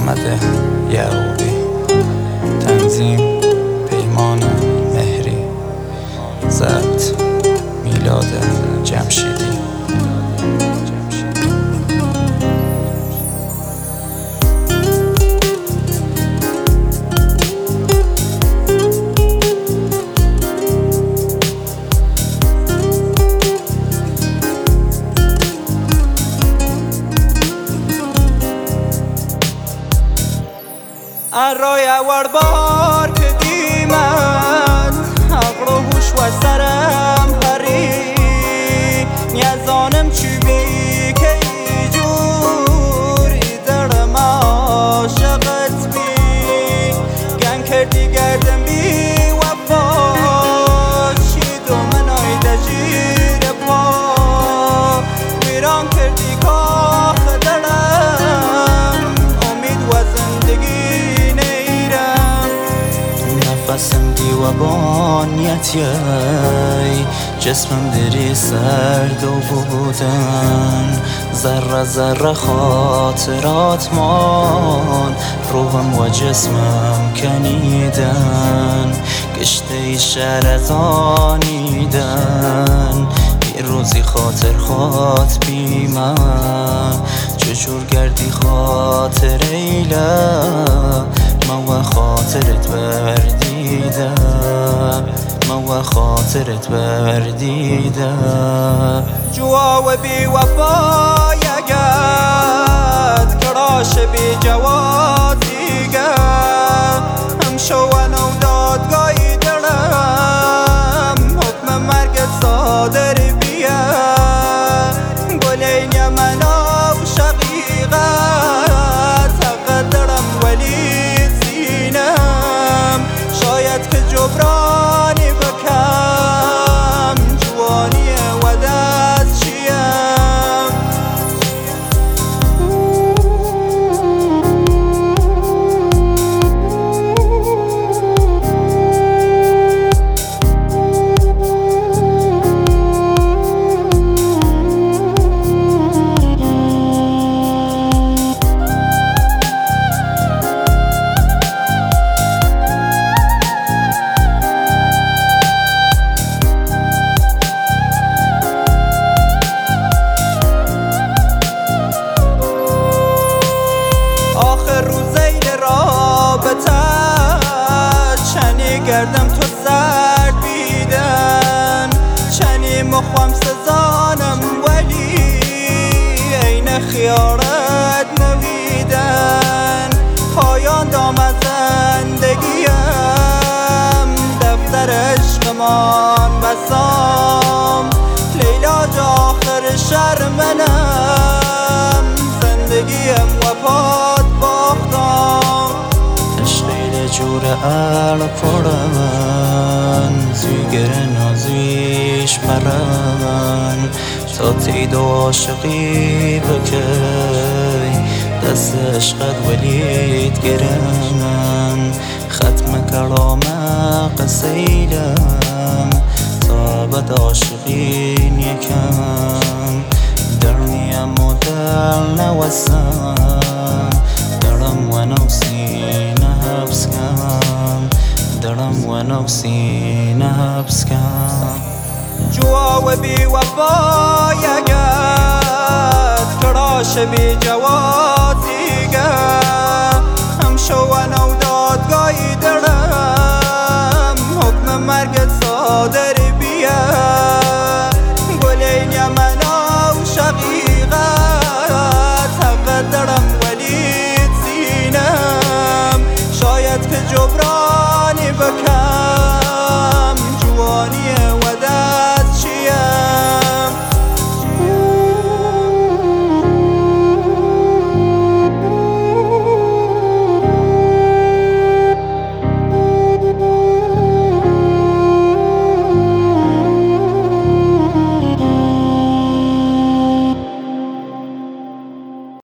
محمد یعقوبی. تنظیم پیمان مهری. ضبط میلاد جمشیدی. الرای ورد بار که دیمن عقل و هوش و سرم هری نیازانم چی بی که ای جوری درم عاشقت بی گن کردی گردم بی وفا چید و من آیده جیر پا ویران کردی کاخ دلم امید و زندگی نفسم دیوانیتی جسمم دری سرد و بودن ذره ذره خاطرات مان روحم و جسمم کنیدن گشته شهر از آنیدن یه روزی خاطر خاط بی من چجور گردی خاطر ایلا من و خاطرت بردیدم من و خاطرت بردیدم جوا و بی وفا یگد کراش بی جوازیگه همشو و نو دادگاهی دلم حکم مرگت صادر بیه گلین یمنا و شقیقت حق دلم ولی زینم شاید که جبرانی بکم جوانی و دست چیم چنی گردم تو سر بیدن چنی مخوام سزانم ولی این خیارت نویدن پایان دام از زندگیم دفتر عشقمان بسام لیلا جا آخر شهر منم زندگیم و پاد باختم جور پرن زویگر نازویش مرن تا تید و عاشقی بکی دست عشقت ولید گرن ختم کلام قصیدم تا بد عاشقین یکم در نیم و در نوستم درم و نفسی نحبس کم درم و نفسی نحبس کم جوا و بی وفا یگد کراش بی جوازیگه